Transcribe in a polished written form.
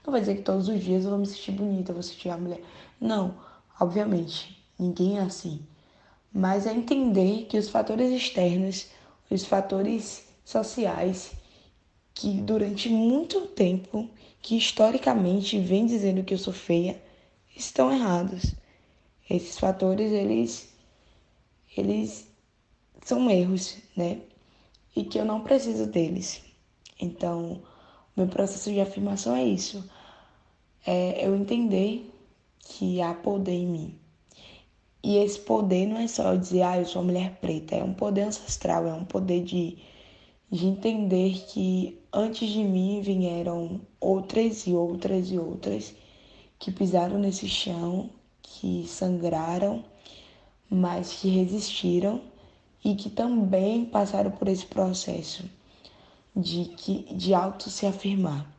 Não vai dizer que todos os dias eu vou me sentir bonita, eu vou sentir a mulher. Não, obviamente, ninguém é assim. Mas é entender que os fatores externos, os fatores sociais, que durante muito tempo, que historicamente vem dizendo que eu sou feia, estão errados. Esses fatores, eles são erros, né? E que eu não preciso deles. Então, meu processo de afirmação é isso. É eu entender que há poder em mim. E esse poder não é só dizer, eu sou uma mulher preta. É um poder ancestral, é um poder de entender que antes de mim vieram outras e outras e outras que pisaram nesse chão, que sangraram, mas que resistiram e que também passaram por esse processo de auto se afirmar.